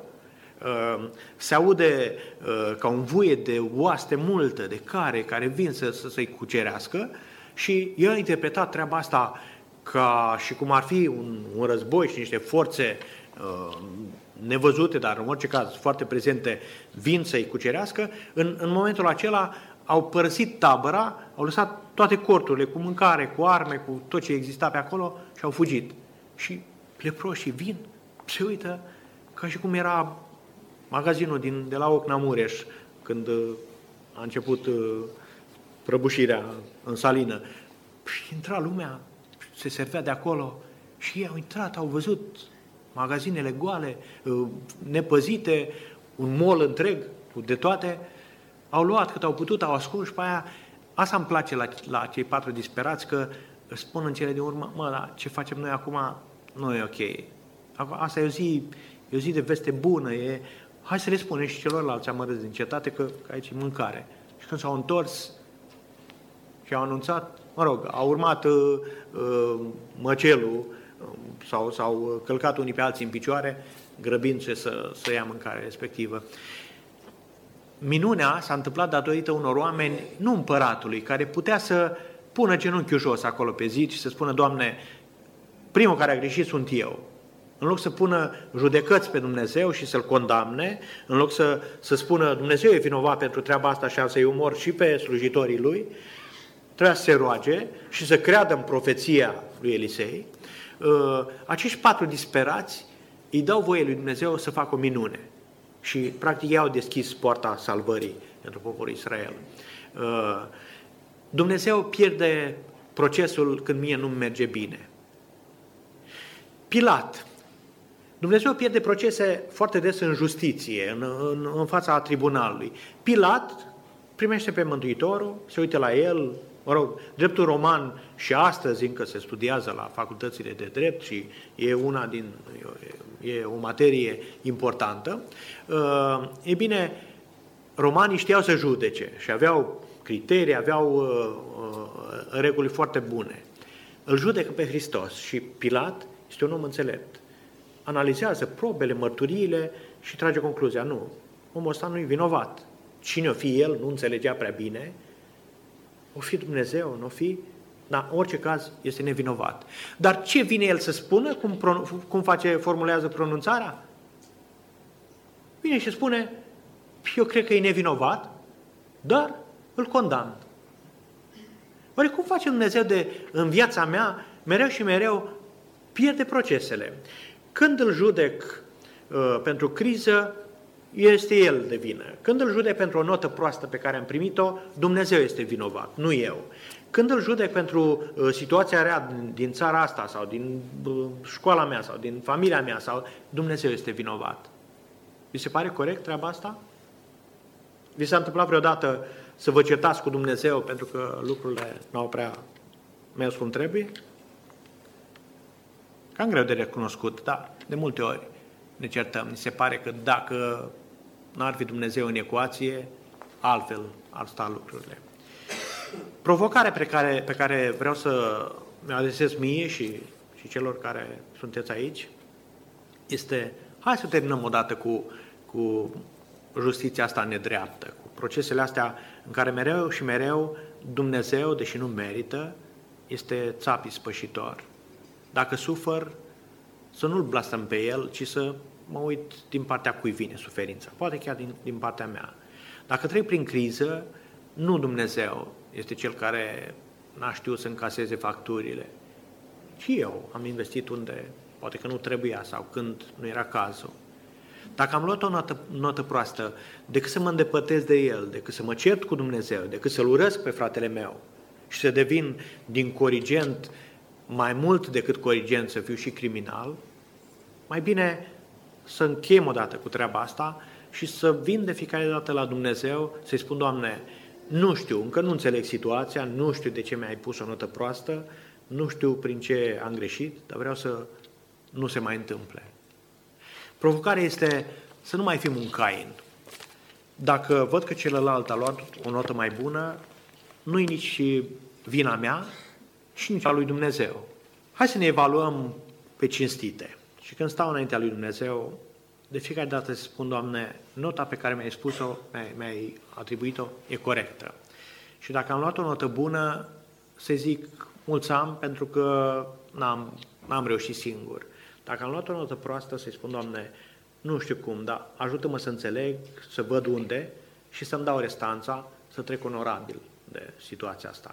se aude ca un vuiet de oaste multă, de care vin să-i cucerească, și el a interpretat treaba asta ca și cum ar fi un război și niște forțe nevăzute, dar în orice caz foarte prezente, vin să-i cucerească. În momentul acela au părăsit tabăra, au lăsat toate corturile cu mâncare, cu arme, cu tot ce exista pe acolo și au fugit. Și leproșii vin, se uită ca și cum era magazinul de la Ocna Mureș, când a început prăbușirea în salină. Și intra lumea, se servea de acolo și ei au intrat, au văzut magazinele goale, nepăzite, un mall întreg, cu de toate. Au luat cât au putut, au ascuns și pe aia. Asta îmi place la cei 4 disperați, că își spun în cele din urmă, dar ce facem noi acum nu e ok. Asta e o zi de veste bună, hai să le spunem și celorlalți amărâți din cetate că aici e mâncare. Și când s-au întors și au anunțat, a urmat măcelul, s-au călcat unii pe alții în picioare, grăbindu-se să ia mâncarea respectivă. Minunea s-a întâmplat datorită unor oameni, nu împăratului, care putea să pună genunchiul jos acolo pe zid și să spună, Doamne, primul care a greșit sunt eu. În loc să pună judecăți pe Dumnezeu și să-l condamne, în loc să spună Dumnezeu e vinovat pentru treaba asta și să-i umor și pe slujitorii lui, trebuia să se roage și să creadă în profeția lui Elisei. Acești 4 disperați îi dau voie lui Dumnezeu să facă o minune. Și practic ei au deschis poarta salvării pentru poporul Israel. Dumnezeu pierde procesul când mie nu merge bine. Pilat. Dumnezeu pierde procese foarte des în justiție, în fața tribunalului. Pilat primește pe Mântuitorul, se uită la el, dreptul roman și astăzi încă se studiază la facultățile de drept și e o materie importantă. E bine, romanii știau să judece și aveau criterii, aveau reguli foarte bune. Îl judecă pe Hristos și Pilat este un om înțelept. Analizează probele, mărturiile și trage concluzia. Nu, omul ăsta nu e vinovat. Cine o fi el, nu înțelegea prea bine. O fi Dumnezeu, nu o fi, dar în orice caz este nevinovat. Dar ce vine el să spună? Cum formulează pronunțarea? Vine și spune, eu cred că e nevinovat, dar îl condamn. Oare cum face Dumnezeu în viața mea, mereu și mereu pierde procesele? Când îl judec pentru criză, este el de vină. Când îl judec pentru o notă proastă pe care am primit-o, Dumnezeu este vinovat, nu eu. Când îl judec pentru situația rea din țara asta sau din școala mea sau din familia mea, sau Dumnezeu este vinovat. Vi se pare corect treaba asta? Vi s-a întâmplat vreodată să vă certați cu Dumnezeu pentru că lucrurile n-au prea mers cum trebuie? Cam greu de recunoscut, dar de multe ori ne certăm. Ni se pare că dacă n-ar fi Dumnezeu în ecuație, altfel ar sta lucrurile. Provocarea pe care vreau să mi-o adresez mie și celor care sunteți aici este, hai să terminăm odată cu justiția asta nedreaptă, cu procesele astea în care mereu și mereu Dumnezeu, deși nu merită, este țap ispășitor. Dacă sufăr, să nu-l blastăm pe el, ci să mă uit din partea cui vine suferința, poate chiar din partea mea. Dacă trec prin criză, nu Dumnezeu este cel care n-a știut să încaseze facturile. Și eu am investit unde poate că nu trebuia sau când nu era cazul. Dacă am luat o notă proastă, decât să mă îndepărtez de el, decât să mă cert cu Dumnezeu, decât să-l urăsc pe fratele meu și să devin din corigent mai mult decât corigent, să fiu și criminal, mai bine să închem odată cu treaba asta și să vin de fiecare dată la Dumnezeu, să-i spun, Doamne, nu știu, încă nu înțeleg situația, nu știu de ce mi-ai pus o notă proastă, Nu știu prin ce am greșit, dar vreau să nu se mai întâmple. Provocarea este să nu mai fim un Cain. Dacă văd că celălalt a luat o notă mai bună, nu-i nici vina mea și nici a lui Dumnezeu. Hai să ne evaluăm pe cinstite. Și când stau înaintea lui Dumnezeu, de fiecare dată spun, Doamne, nota pe care mi-ai spus-o, mi-ai atribuit-o, e corectă. Și dacă am luat o notă bună, să zic, mulți am, pentru că n-am reușit singur. Dacă am luat o notă proastă, să-i spun, Doamne, nu știu cum, dar ajută-mă să înțeleg, să văd unde și să-mi dau restanța, să trec onorabil de situația asta.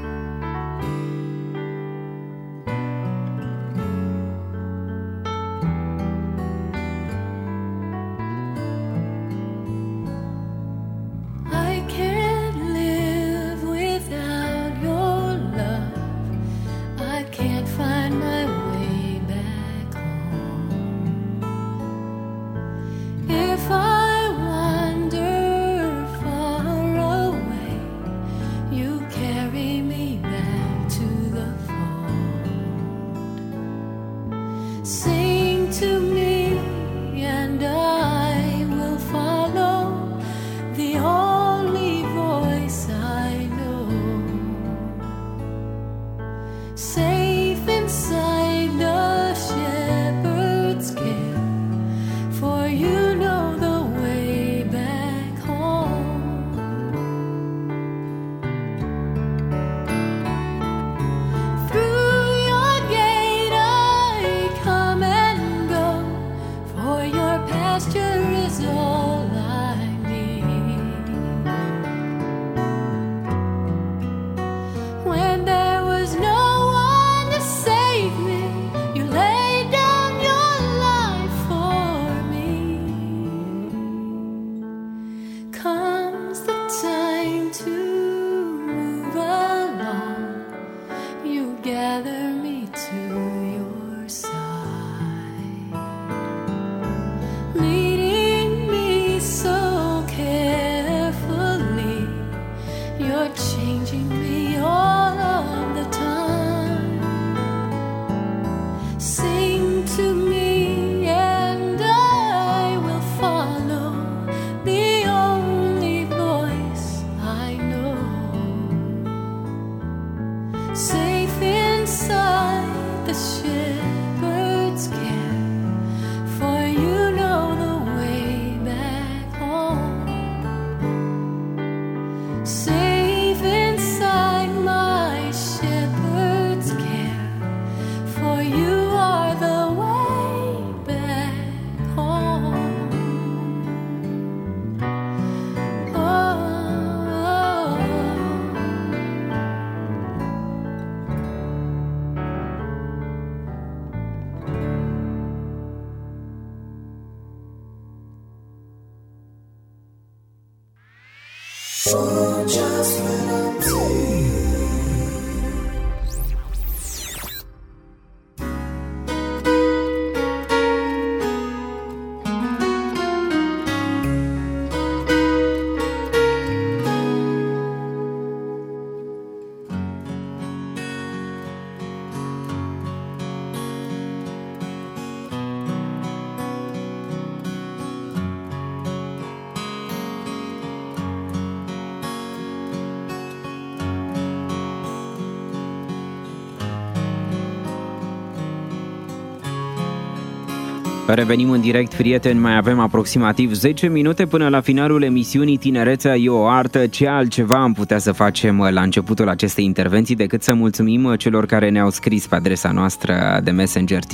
Revenim în direct, prieteni, mai avem aproximativ 10 minute până la finalul emisiunii Tinerețea e o artă. Ce altceva am putea să facem la începutul acestei intervenții decât să mulțumim celor care ne-au scris pe adresa noastră de Messenger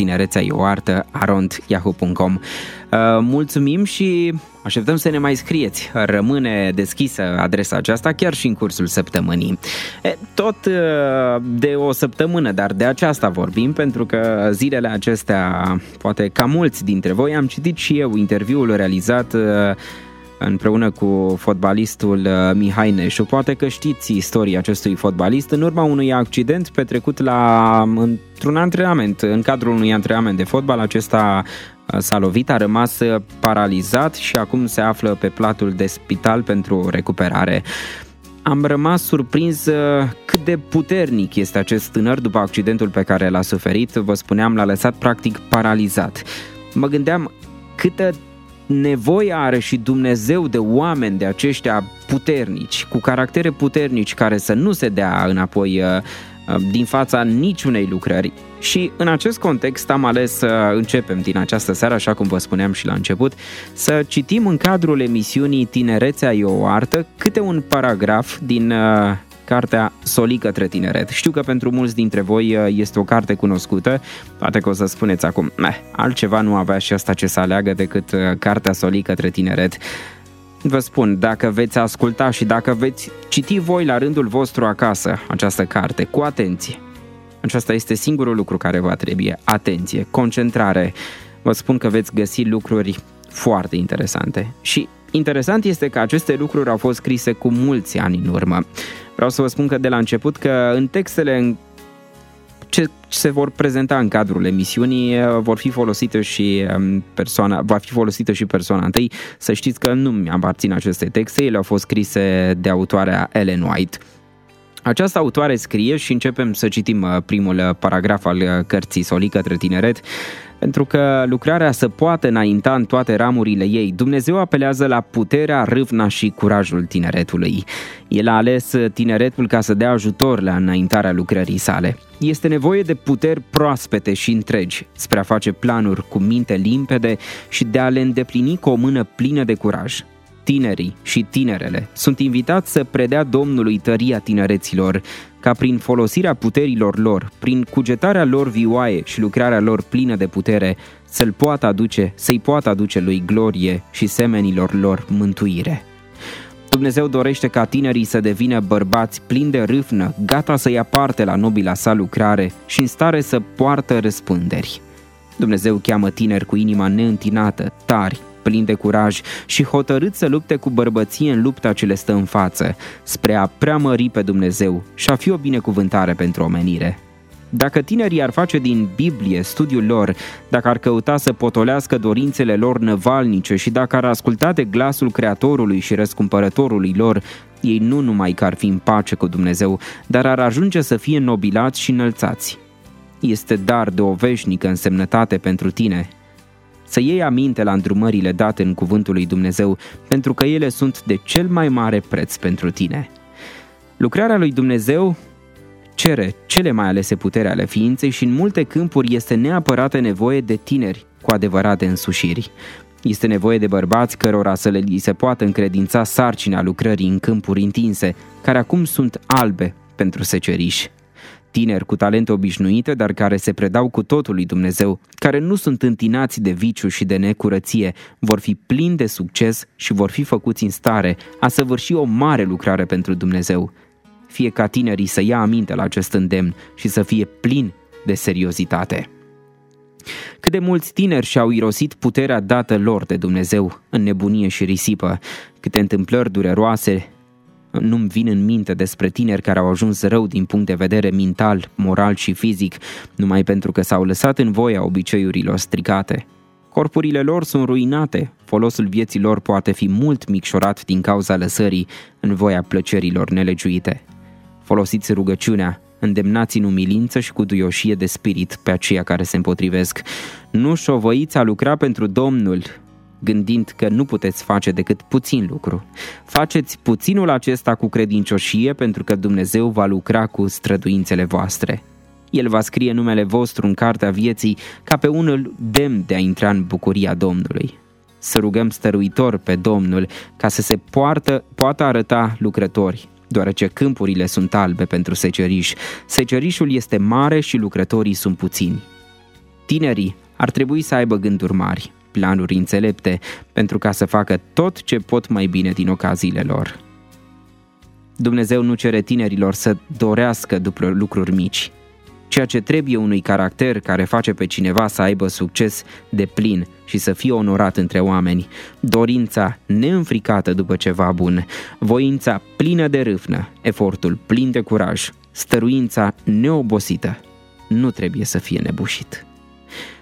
tinerețeaeoartă@yahoo.com. Mulțumim și așteptăm să ne mai scrieți. Rămâne deschisă adresa aceasta chiar și în cursul săptămânii. Tot de o săptămână, dar de aceasta vorbim, pentru că zilele acestea, poate ca mulți dintre voi, am citit și eu interviul realizat împreună cu fotbalistul Mihai Neșu. Poate că știți istoria acestui fotbalist în urma unui accident petrecut într-un antrenament, în cadrul unui antrenament de fotbal. Acesta s-a lovit, a rămas paralizat și acum se află pe platul de spital pentru recuperare. am rămas surprins cât de puternic este acest tânăr după accidentul pe care l-a suferit. Vă spuneam, l-a lăsat practic paralizat. Mă gândeam câtă nevoie are și Dumnezeu de oameni de aceștia puternici, cu caractere puternici, care să nu se dea înapoi din fața niciunei lucrări. Și în acest context am ales să începem din această seară, așa cum vă spuneam și la început, să citim în cadrul emisiunii Tinerețea e o artă câte un paragraf din cartea Soli către tineret. Știu că pentru mulți dintre voi este o carte cunoscută, poate că o să spuneți acum, altceva nu avea și asta ce să aleagă decât cartea Soli către tineret. Vă spun, dacă veți asculta și dacă veți citi voi la rândul vostru acasă această carte, cu atenție, aceasta este singurul lucru care vă trebuie, atenție, concentrare, vă spun că veți găsi lucruri foarte interesante. Și interesant este că aceste lucruri au fost scrise cu mulți ani în urmă. Vreau să vă spun că de la început că în textele ce se vor prezenta în cadrul emisiunii va fi folosită și persoana întâi. Să știți că nu mi-aparțin aceste texte, ele au fost scrise de autoarea Ellen White. Această autoare scrie și începem să citim primul paragraf al cărții Soli către tineret, pentru că lucrarea să poată înainta în toate ramurile ei. Dumnezeu apelează la puterea, râvna și curajul tineretului. El a ales tineretul ca să dea ajutor la înaintarea lucrării sale. Este nevoie de puteri proaspete și întregi spre a face planuri cu minte limpede și de a le îndeplini cu o mână plină de curaj. Tinerii și tinerele sunt invitați să predea Domnului tăria tinereților, ca prin folosirea puterilor lor, prin cugetarea lor vioaie și lucrarea lor plină de putere, să-i poată aduce lui glorie și semenilor lor mântuire. Dumnezeu dorește ca tinerii să devină bărbați plini de râvnă, gata să ia parte la nobila sa lucrare și în stare să poartă răspânderi. Dumnezeu cheamă tineri cu inima neîntinată, tari, plini de curaj și hotărât să lupte cu bărbăție în lupta ce le stă în față, spre a preamări pe Dumnezeu și a fi o binecuvântare pentru omenire. Dacă tinerii ar face din Biblie studiul lor, dacă ar căuta să potolească dorințele lor năvalnice și dacă ar asculta de glasul Creatorului și Răscumpărătorului lor, ei nu numai că ar fi în pace cu Dumnezeu, dar ar ajunge să fie nobilați și înălțați. Este dar de o veșnică însemnătate pentru tine să iei aminte la îndrumările date în cuvântul lui Dumnezeu, pentru că ele sunt de cel mai mare preț pentru tine. Lucrarea lui Dumnezeu cere cele mai alese puteri ale ființei și în multe câmpuri este neapărată nevoie de tineri cu adevărate însușiri. Este nevoie de bărbați cărora să li se poată încredința sarcina lucrării în câmpuri întinse, care acum sunt albe pentru seceriși. Tineri cu talente obișnuite, dar care se predau cu totul lui Dumnezeu, care nu sunt întinați de viciu și de necurăție, vor fi plini de succes și vor fi făcuți în stare a săvârși o mare lucrare pentru Dumnezeu. Fie ca tinerii să ia aminte la acest îndemn și să fie plini de seriozitate. Cât de mulți tineri și-au irosit puterea dată lor de Dumnezeu în nebunie și risipă, câte întâmplări dureroase nu-mi vin în minte despre tineri care au ajuns rău din punct de vedere mental, moral și fizic, numai pentru că s-au lăsat în voia obiceiurilor stricate. Corpurile lor sunt ruinate, folosul vieții lor poate fi mult micșorat din cauza lăsării în voia plăcerilor nelegiuite. Folosiți rugăciunea, îndemnați în umilință și cu duioșie de spirit pe aceia care se împotrivesc. Nu șovăiți a lucra pentru Domnul, gândind că nu puteți face decât puțin lucru. Faceți puținul acesta cu credincioșie, pentru că Dumnezeu va lucra cu străduințele voastre. El va scrie numele vostru în cartea vieții ca pe unul demn de a intra în bucuria Domnului. Să rugăm stăruitor pe Domnul ca să se poată arăta lucrători, deoarece câmpurile sunt albe pentru seceriș. Secerișul este mare și lucrătorii sunt puțini. Tinerii ar trebui să aibă gânduri mari, planuri înțelepte, pentru ca să facă tot ce pot mai bine din ocaziile lor. Dumnezeu nu cere tinerilor să dorească după lucruri mici. Ceea ce trebuie unui caracter care face pe cineva să aibă succes deplin și să fie onorat între oameni, dorința neînfricată după ceva bun, voința plină de râvnă, efortul plin de curaj, stăruința neobosită, nu trebuie să fie nebușit.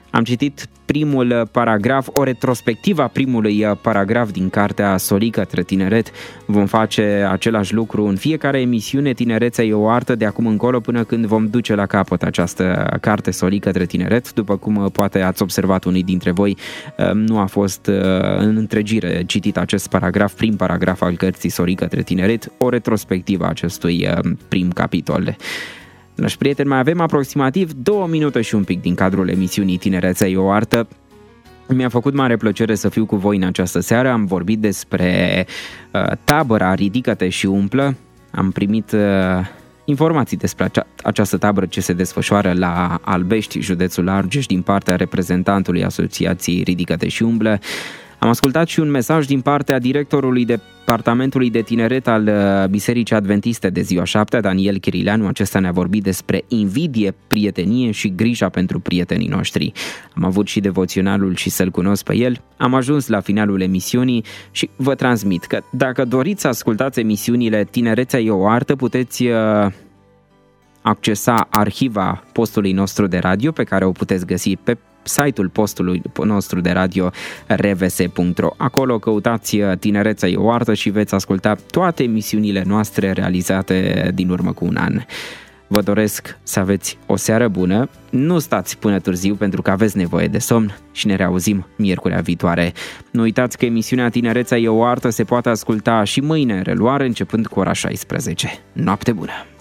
Am citit primul paragraf, o retrospectivă a primului paragraf din cartea Soli către tineret. Vom face același lucru în fiecare emisiune. Tinerețea e o artă de acum încolo până când vom duce la capăt această carte Soli către tineret. După cum poate ați observat unii dintre voi, nu a fost în întregire citit acest paragraf, prim paragraf al cărții Soli către tineret, o retrospectivă a acestui prim capitol. Dragi prieteni, mai avem aproximativ 2 minute și un pic din cadrul emisiunii Tinerețea e o artă. Mi-a făcut mare plăcere să fiu cu voi în această seară. Am vorbit despre tabăra Ridică-te și umplă. Am primit informații despre această tabără ce se desfășoară la Albești, județul Argeș, din partea reprezentantului Asociației Ridică-te și umblă. Am ascultat și un mesaj din partea directorului Departamentului de Tineret al Bisericii Adventiste de Ziua 7, Daniel Chirileanu. Acesta ne-a vorbit despre invidie, prietenie și grija pentru prietenii noștri. Am avut și devoționalul Și să-l cunosc pe el. Am ajuns la finalul emisiunii și vă transmit că dacă doriți să ascultați emisiunile Tinerețea e o artă, puteți accesa arhiva postului nostru de radio, pe care o puteți găsi pe site-ul postului nostru de radio rvs.ro. Acolo căutați Tinerețea e o artă și veți asculta toate emisiunile noastre realizate din urmă cu un an. Vă doresc să aveți o seară bună, nu stați până târziu pentru că aveți nevoie de somn și ne reauzim miercurea viitoare. Nu uitați că emisiunea Tinerețea e o artă se poate asculta și mâine în reluare începând cu ora 16. Noapte bună!